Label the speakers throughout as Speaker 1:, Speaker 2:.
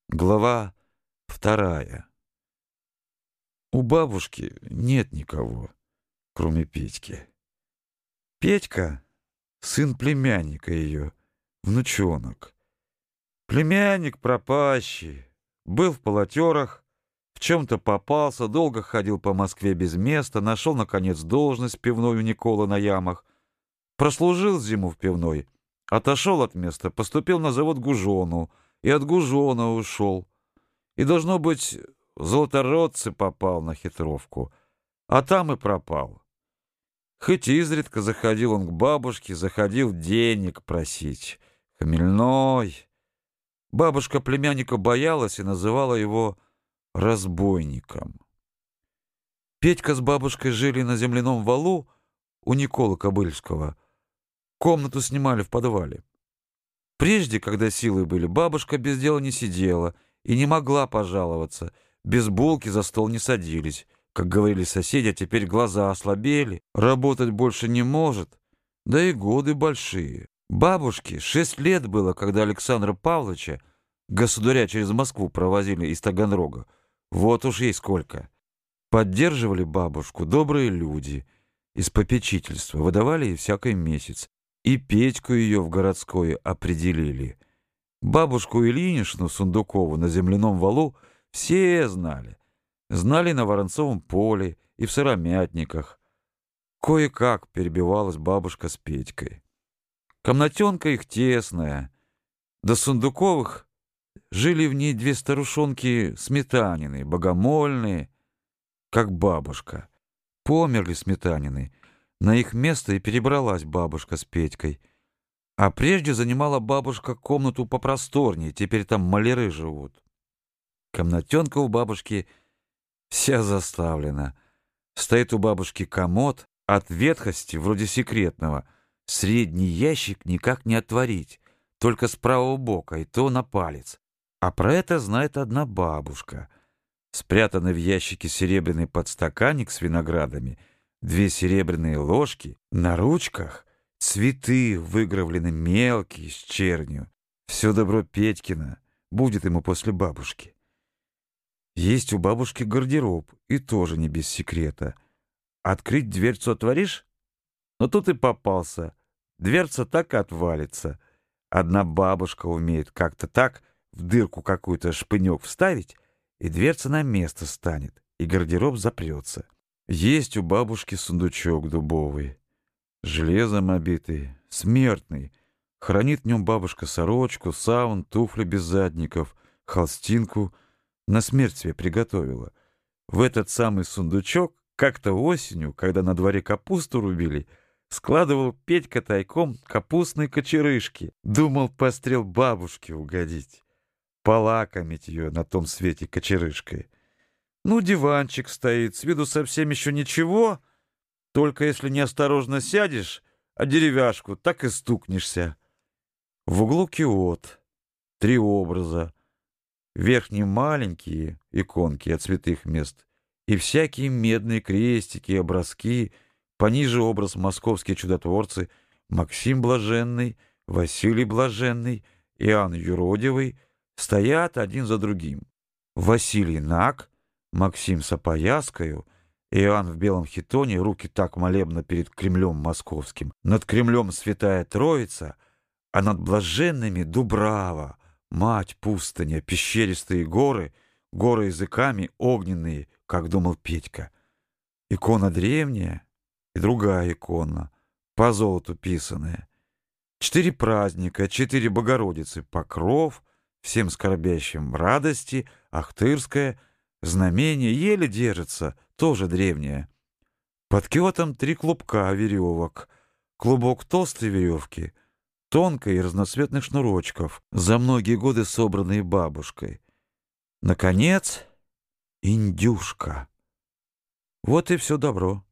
Speaker 1: Глава 2. У бабушки нет никого, кроме Петьки. Петька — сын племянника ее, внучонок. Племянник пропащий, был в полотерах, в чем-то попался, долго ходил по Москве без места, нашел, наконец, должность пивной у Николы на ямах, прослужил зиму в пивной, отошел от места, поступил на завод Гужону и от Гужона ушел. И, должно быть, в Золотородцы попал на хитровку, а там и пропал. Хоть изредка заходил он к бабушке, заходил денег просить. Хмельной. Бабушка племянника боялась и называла его разбойником. Петька с бабушкой жили на земляном валу у Николы Кобыльского. Комнату снимали в подвале. Прежде, когда силы были, бабушка без дела не сидела и не могла пожаловаться. Без булки за стол не садились. Как говорили соседи, а теперь глаза ослабели, работать больше не может, да и годы большие. Бабушке 6 лет было, когда Александра Павловича, государя, через Москву провозили из Таганрога. Вот уж ей сколько. Поддерживали бабушку добрые люди из попечительства, выдавали ей всякий месяц. И Петьку ее в городское определили. Бабушку Ильинишну Сундукову на земляном валу все знали. Знали на Воронцовом поле и в Сыромятниках. Кое-как перебивалась бабушка с Петькой. Комнатенка их тесная. До Сундуковых жили в ней 2 старушонки Сметанины, богомольные, как бабушка. Померли Сметанины. На их место и перебралась бабушка с Петькой. А прежде занимала бабушка комнату попросторнее, теперь там маляры живут. Комнатенка у бабушки вся заставлена. Стоит у бабушки комод, от ветхости, вроде секретного. Средний ящик никак не отворить, только с правого бока, и то на палец. А про это знает одна бабушка. Спрятанный в ящике серебряный подстаканник с виноградами, 2 серебряные ложки, на ручках цветы выгравлены мелкие, с чернью. Все добро Петькина будет ему после бабушки. Есть у бабушки гардероб, и тоже не без секрета. Открыть дверцу отворишь? Но тут и попался. Дверца так и отвалится. Одна бабушка умеет как-то так в дырку какую-то шпынек вставить, и дверца на место станет, и гардероб запрется. Есть у бабушки сундучок дубовый, железом обитый, смертный. Хранит в нем бабушка сорочку, саван, туфли без задников, холстинку. На смерть себе приготовила. В этот самый сундучок как-то осенью, когда на дворе капусту рубили, складывал Петька тайком капустные кочерышки. Думал, пострел бабушке угодить, полакомить ее на том свете кочерышкой. Ну, диванчик стоит, с виду совсем еще ничего, только если неосторожно сядешь, а деревяшку так и стукнешься. В углу киот, 3 образа, верхние маленькие иконки от святых мест и всякие медные крестики и образки, пониже образ московские чудотворцы Максим Блаженный, Василий Блаженный, Иоанн Юродивый стоят один за другим. Василий наг, Максим с опояскою, Иоанн в белом хитоне, руки так молебно перед Кремлем московским. Над Кремлем Святая Троица, а над блаженными Дубрава, мать пустыня, пещеристые горы, горы языками огненные, как думал Петька. Икона древняя и другая икона, по золоту писаная. 4 праздника, 4 Богородицы, Покров, всем скорбящим радости, Ахтырская, знамение еле держится, тоже древнее. Под киотом 3 клубка веревок, клубок толстой веревки, тонкой и разноцветных шнурочков, за многие годы собранные бабушкой. Наконец, индюшка. Вот и все добро.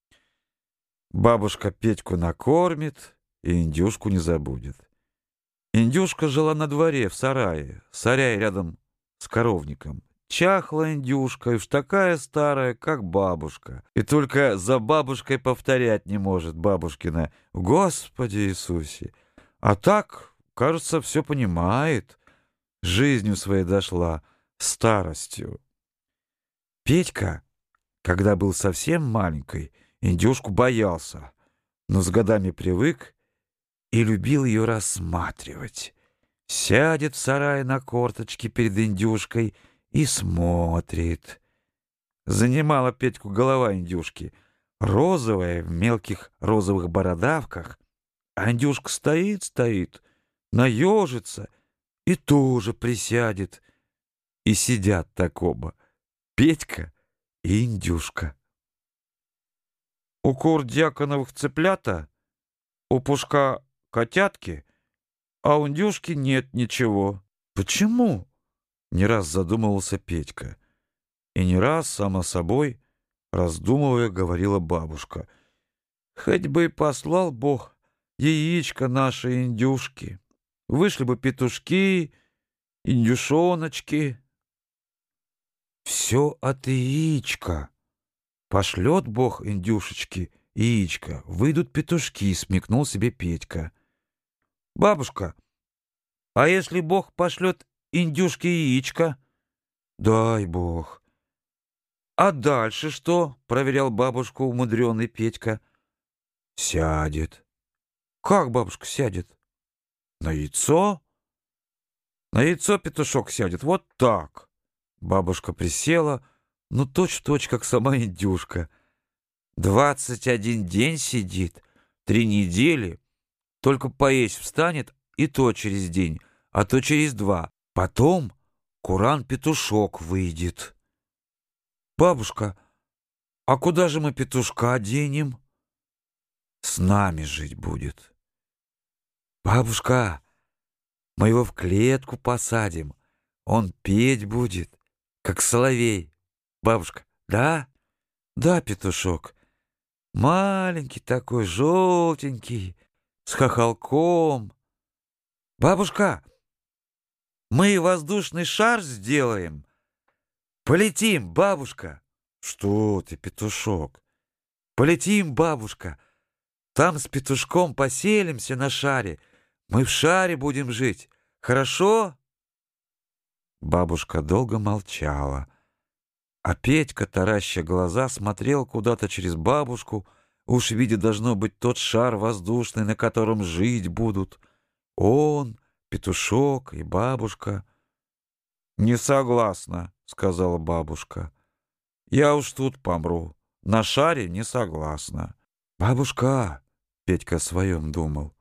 Speaker 1: Бабушка Петьку накормит и индюшку не забудет. Индюшка жила на дворе, в сарае рядом с коровником. Чахла индюшка, и уж такая старая, как бабушка. И только за бабушкой повторять не может бабушкина «Господи Иисусе!». А так, кажется, все понимает. жизнью своей дошла, старостью. Петька, когда был совсем маленький, индюшку боялся, но с годами привык и любил ее рассматривать. Сядет в сарае на корточки перед индюшкой и смотрит. Занимала Петьку голова индюшки, розовая, в мелких розовых бородавках, а индюшка стоит, наежится и тоже присядет. И сидят так оба, Петька и индюшка. У кур дьяконовых цыплята, у Пушка котятки, а у индюшки нет ничего. Почему? Не раз задумывался Петька. И не раз, само собой, раздумывая, говорила бабушка: «Хоть бы и послал Бог яичко нашей индюшки, вышли бы петушки, индюшоночки». «Все от яичка. Пошлет Бог индюшечки яичко, выйдут петушки», — смекнул себе Петька. «Бабушка, а если Бог пошлет индюшке яичко?» «Дай Бог». «А дальше что?» — проверял бабушку умудренный Петька. «Сядет». «Как бабушка сядет?» «На яйцо?» «На яйцо петушок сядет, вот так». Бабушка присела, ну точь-в-точь, как сама индюшка. 21 день сидит, 3 недели, только поесть встанет, и то через день, а то через 2. Потом куран-петушок выйдет. «Бабушка, а куда же мы петушка денем?» «С нами жить будет». «Бабушка, мы его в клетку посадим, он петь будет, как соловей». «Бабушка, да?» «Да, петушок, маленький такой, желтенький, с хохолком». «Бабушка, мы воздушный шар сделаем. Полетим, бабушка». «Что ты, петушок?» «Полетим, бабушка. Там с петушком поселимся на шаре. Мы в шаре будем жить. Хорошо?» Бабушка долго молчала, а Петька, тараща глаза, смотрел куда-то через бабушку, уж видя, должно быть, тот шар воздушный, на котором жить будут. Он, петушок и бабушка. «Не согласна», — сказала бабушка. «Я уж тут помру. На шаре не согласна». «Бабушка!» — Петька о своем думал.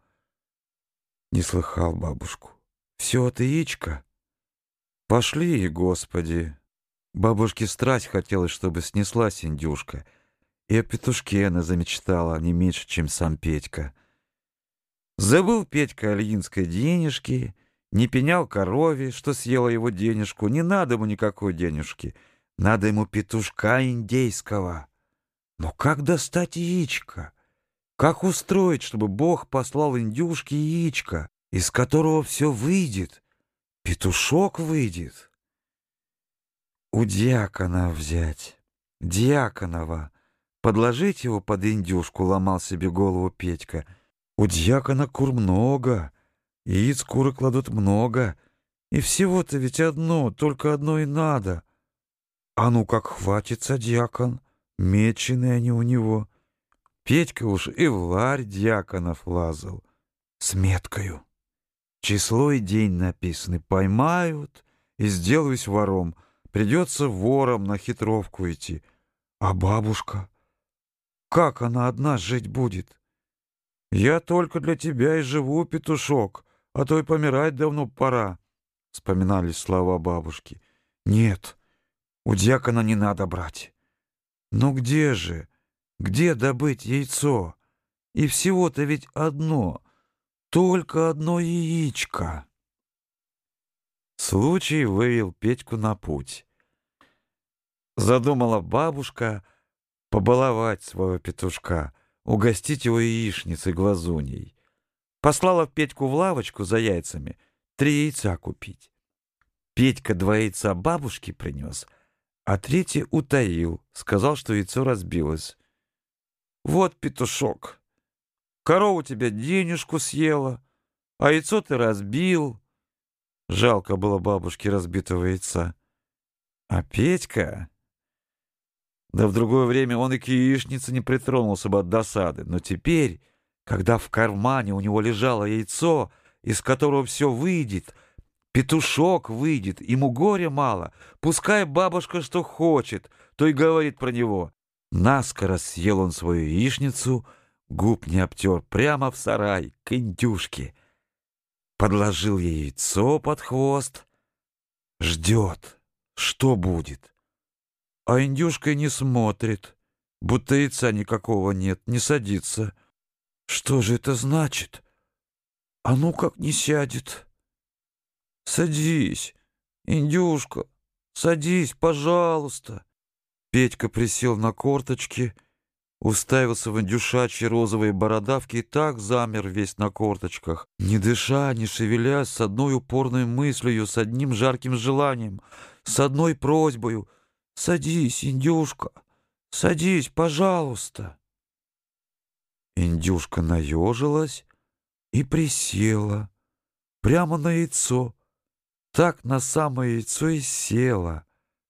Speaker 1: Не слыхал бабушку. «Все от яичка. Пошли, Господи!» Бабушке страсть хотелось, чтобы снеслась индюшка, и о петушке она замечтала не меньше, чем сам Петька. Забыл Петька о ильинской денежке, не пенял корове, что съела его денежку. Не надо ему никакой денежки, надо ему петушка индейского. Но как достать яичко? Как устроить, чтобы Бог послал индюшке яичко, из которого все выйдет? Петушок выйдет. У дьякона взять, дьяконова, подложить его под индюшку, ломал себе голову Петька. У дьякона кур много, яиц куры кладут много, и всего-то ведь одно, только одно и надо. А ну как хватится дьякон, меченые они у него. Петька уж и в ларь дьяконов лазал с меткою. Число и день написаны, поймают и сделаюсь вором. Придется вором на хитровку идти. А бабушка? Как она одна жить будет? «Я только для тебя и живу, петушок, а то и помирать давно пора», — вспоминались слова бабушки. «Нет, у дьякона не надо брать. Но где же, где добыть яйцо? И всего-то ведь одно, только одно яичко». Случай вывел Петьку на путь. Задумала бабушка побаловать своего петушка, угостить его яичницей глазуньей. Послала Петьку в лавочку за яйцами 3 яйца купить. Петька 2 яйца бабушке принес, а 3 утаил, сказал, что яйцо разбилось. «Вот, петушок, корова у тебя денежку съела, а яйцо ты разбил. Жалко было бабушке разбитого яйца. А Петька... Да в другое время он и к яичнице не притронулся бы от досады. Но теперь, когда в кармане у него лежало яйцо, из которого все выйдет, петушок выйдет, ему горя мало, пускай бабушка что хочет, то и говорит про него. Наскоро съел он свою яичницу, губ не обтер, прямо в сарай, к индюшке. Подложил ей яйцо под хвост, ждет, что будет. А индюшка не смотрит, будто яйца никакого нет, не садится. Что же это значит? А ну как не сядет? Садись, индюшка, садись, пожалуйста. Петька присел на корточки, уставился в индюшачьи розовые бородавки и так замер весь на корточках, не дыша, не шевелясь, с одной упорной мыслью, с одним жарким желанием, с одной просьбою: «Садись, индюшка, садись, пожалуйста». Индюшка наежилась и присела прямо на яйцо, так на самое яйцо и села.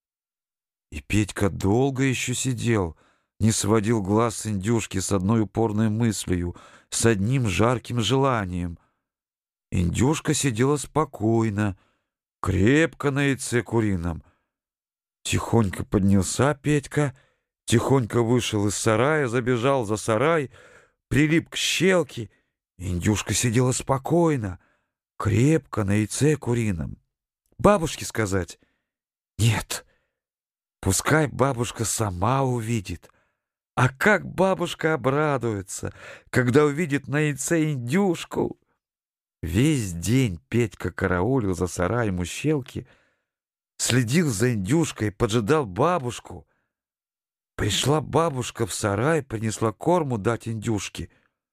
Speaker 1: И Петька долго еще сидел, не сводил глаз с индюшки с одной упорной мыслью, с одним жарким желанием. Индюшка сидела спокойно, крепко на яйце курином. Тихонько поднялся Петька, тихонько вышел из сарая, забежал за сарай, прилип к щелке. Индюшка сидела спокойно, крепко на яйце курином. Бабушке сказать? Нет. Пускай бабушка сама увидит. А как бабушка обрадуется, когда увидит на яйце индюшку! Весь день Петька караулил за сараем у щелки, следил за индюшкой, поджидал бабушку. Пришла бабушка в сарай, принесла корму дать индюшке.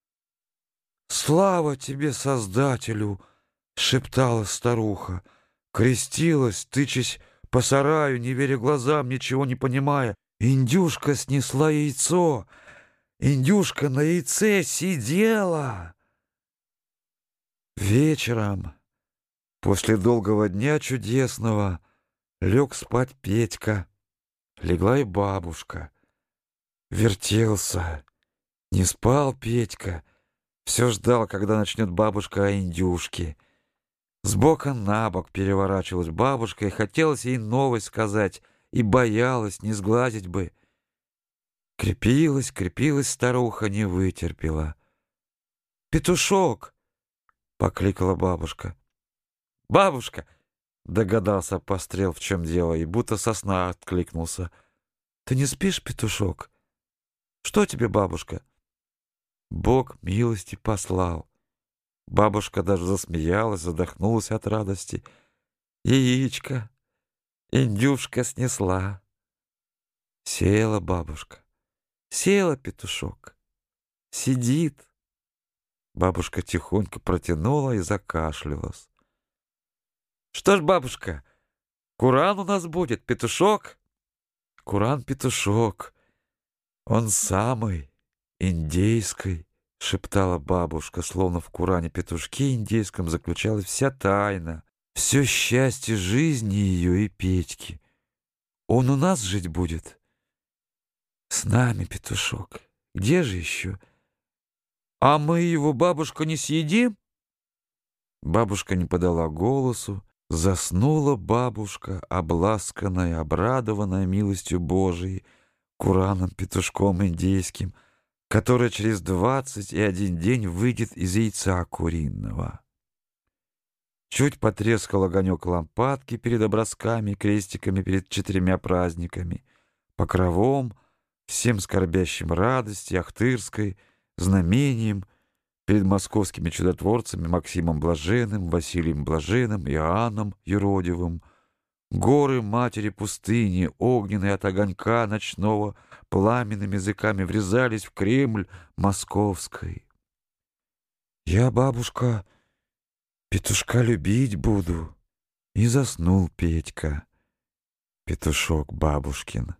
Speaker 1: «Слава тебе, Создателю!» — шептала старуха. Крестилась, тычась по сараю, не веря глазам, ничего не понимая. Индюшка снесла яйцо. Индюшка на яйце сидела. Вечером, после долгого дня чудесного, лег спать Петька. Легла и бабушка. Вертелся. Не спал Петька. Все ждал, когда начнет бабушка о индюшке. С бока на бок переворачивалась бабушка, и хотелось ей новость сказать, и боялась, не сглазить бы. Крепилась, крепилась старуха, не вытерпела. «Петушок!» — покликала бабушка. «Бабушка!» — догадался Пострел, в чем дело, и будто со сна откликнулся. «Ты не спишь, петушок? Что тебе, бабушка?» Бог милости послал. Бабушка даже засмеялась, задохнулась от радости. Яичко индюшка снесла. Села бабушка, села петушок, сидит. Бабушка тихонько протянула и закашлялась. «Что ж, бабушка, куран у нас будет, петушок?» «Куран-петушок, он самый, индейский», — шептала бабушка, словно в Куране-петушке индейском заключалась вся тайна, все счастье жизни ее и Петьки. «Он у нас жить будет?» «С нами, петушок. Где же еще?» «А мы его, бабушка, не съедим?» Бабушка не подала голосу. Заснула бабушка, обласканная, обрадованная милостью Божией, Кураном-петушком индейским, который через 21 день выйдет из яйца куриного. Чуть потрескал огонек лампадки перед образками и крестиками перед 4 праздниками, покровом, всем скорбящим радости, Ахтырской, знамением, перед московскими чудотворцами Максимом Блаженным, Василием Блаженным, Иоанном Юродивым. Горы матери пустыни, огненные от огонька ночного, пламенными языками врезались в Кремль московской. «Я, бабушка, петушка любить буду». И заснул Петька, петушок бабушкин.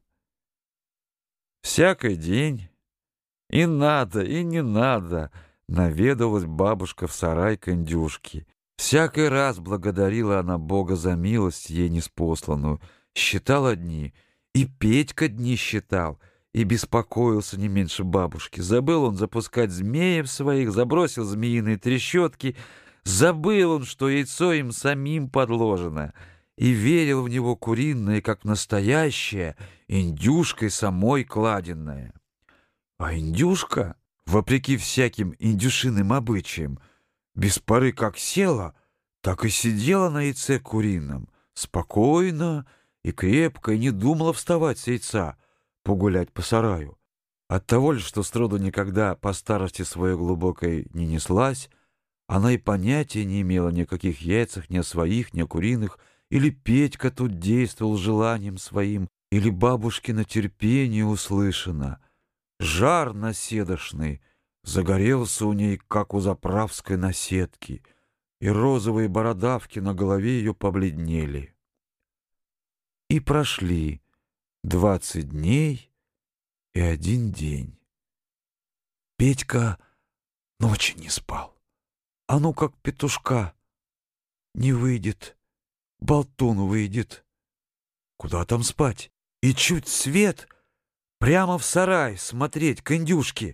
Speaker 1: Всякий день, и надо, и не надо, наведалась бабушка в сарай к индюшке. Всякий раз благодарила она Бога за милость ей ниспосланную, считала дни, и Петька дни считал, и беспокоился не меньше бабушки. Забыл он запускать змеев своих, забросил змеиные трещотки, забыл он, что яйцо им самим подложено, и верил в него куриное, как настоящее, индюшкой самой кладенное. А индюшка, вопреки всяким индюшиным обычаям, без поры как села, так и сидела на яйце курином, спокойно и крепко, и не думала вставать с яйца, погулять по сараю. Оттого ли, что сроду никогда по старости своей глубокой не неслась, она и понятия не имела ни о каких яйцах, ни о своих, ни о куриных, или Петька тут действовал желанием своим, или бабушкино терпение услышано. Жар наседошный загорелся у ней, как у заправской наседки, и розовые бородавки на голове ее побледнели. И прошли 20 дней и 1 день. Петька ночи не спал. А ну как петушка не выйдет, болтун выйдет. Куда там спать? И чуть свет прямо в сарай смотреть к индюшке.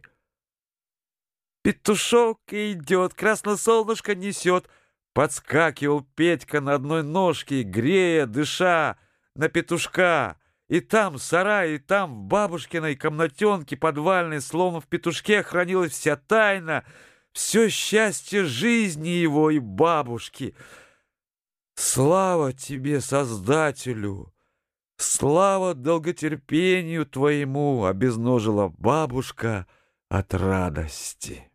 Speaker 1: Петушок идет, красное солнышко несет. Подскакивал Петька на одной ножке, грея, дыша на петушка. И там в сарае, и там в бабушкиной комнатенке подвальной, словно в петушке, хранилась вся тайна, все счастье жизни его и бабушки. Слава тебе, Создателю! Слава долготерпению твоему! — обезножила бабушка от радости.